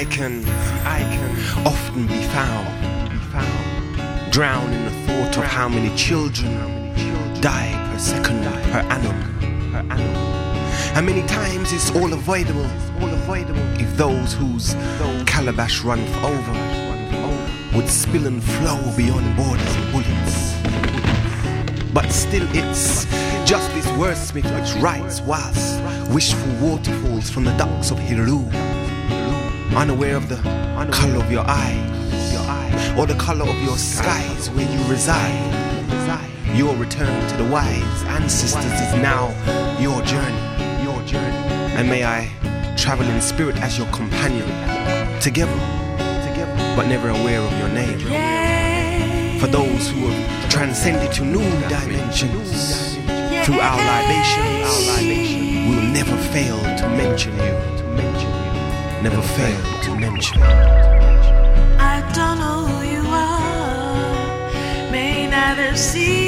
can often be found drowned in the thought of how many children die per second, per annum. And many times it's all avoidable if those whose calabash runneth over would spill and flow beyond borders and bullets. But still it's just this wordsmith which writes whilst wishful waterfalls from the ducks of Hiru, unaware of the colour of your eyes or the colour of your skies where you reside. Your return to the wise ancestors is now your journey. And may I travel in spirit as your companion, together, but never aware of your name. For those who have transcended to new dimensions, through our libations, we will never fail to mention you. Never fail to mention you. I don't know who you are, may neither see